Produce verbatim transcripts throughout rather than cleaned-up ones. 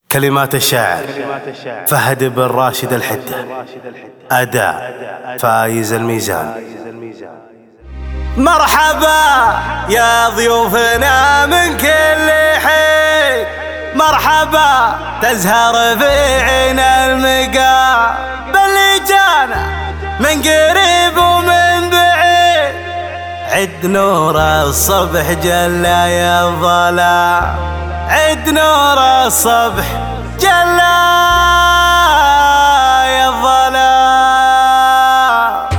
كلمات الشاعر فهد بن راشد الحدة، أداء فايز الميزان. مرحبا يا ضيوفنا من كل حين، مرحبا تزهر في عين المقام، باللي جانا من قريب ومن بعيد، عد نور الصبح جلا يا الظلام، عد نور الصبح جلا يا الظلام.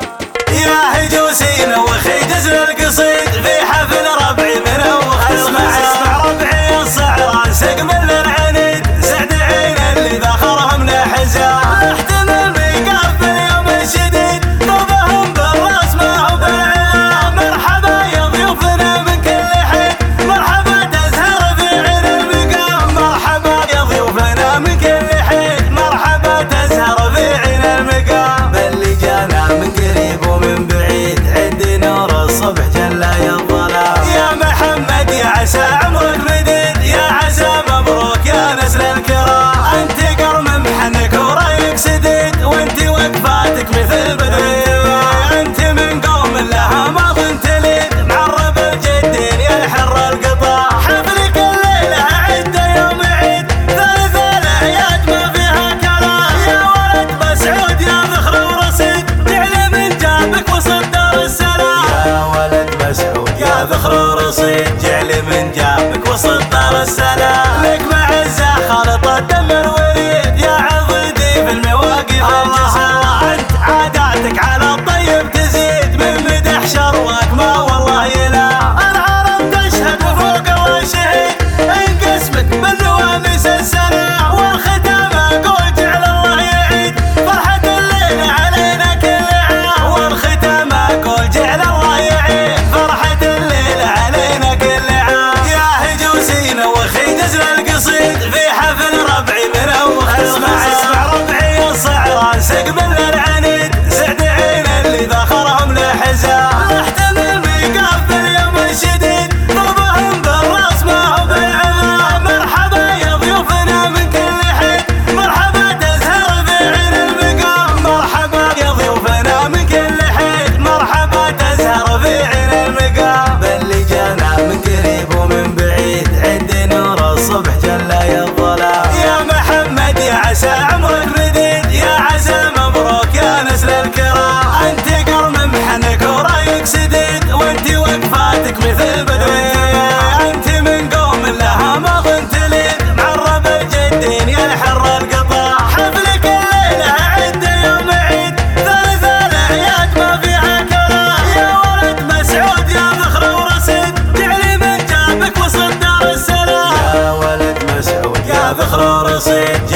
يا هجوسين وخي جزل القصيد في حفل ربعي منوخ، اسمع اسمع ربعي الصعران سقم للعنيد، سعد عين اللي ذخرهم لحزان، احتمل ميقاف باليوم الشديد، ضربهم بالراس ما هو بالعلام. مرحبا يا ضيوفنا من كل حين، مرحبا تزهر في عين المقام، مرحبا يا ضيوفنا من كل حين، مرحبا تزهر في عين المقام، باللي جانا من قريب ومن بعيد، عد نور الصبح جلا يا الظلام. يا محمد يا عسى عمرك مديد، يا عسى مبروك يا نسل الكرام، انت قرم محنك ورايك سديد، وانت وقفاتك مثل بدر، انت من قوم لها ماض تليد، معرب الجدين يا الحر القطاع، حفلك الليله عده يوم عيد، ثالث الاعياد ما فيها كلام. يا ولد مسعود يا ذخر ورصيد، جعل من جابك وسط دار السلام. يا ولد مسعود يا ذخر ورصيد، جعل من جابك وسط دار السلام، لك معزه خالطه دم الوريد، يا عضدي في المواقف الجسام، انت عاداتك على الطيب تزيد، من مدح شروك ما والله يلام. العرب تشهد وفوق الله شهيد، ان قسمك بالنواميس السلام، والختام اقول جعل الله يعيد، فرحة الليلة علينا كل عام، والختام اقول جعل الله يعيد، فرحة الليلة علينا كل عام. يا هجوسين وخي جزل القصيد في حفل ربعي منوخ، اسمع اسمع ربعي الصعران سقم للعنيد، سعد عين اللي ذخرهم لحزان، احتمل ميقاف باليوم الشديد، ضربهم بالراس ما هو بالعذاب. مرحبا يا ضيوفنا من كل حين، مرحبا تزهر في عين المقام، مرحبا يا ضيوفنا من كل حين، مرحبا تزهر في عين المقام، باللي جانا من قريب ومن بعيد، عد نور الصبح جلا يا الظلام. يا محمد يا عسى عمرك مديد، يا عسى مبروك يا نسل الكرام، انت قرم محنك ورايك سديد، وانت وقفاتك مثل بدر، انت من قوم لها ماض تليد، معرب الجدين يا الحر القطاع، حفلك الليله عده يوم عيد، ثالث الاعياد ما فيها كلام. يا ولد مسعود يا ذخر ورصيد، جعل من جابك وسط دار السلام. يا ولد مسعود يا ذخر ورصيد،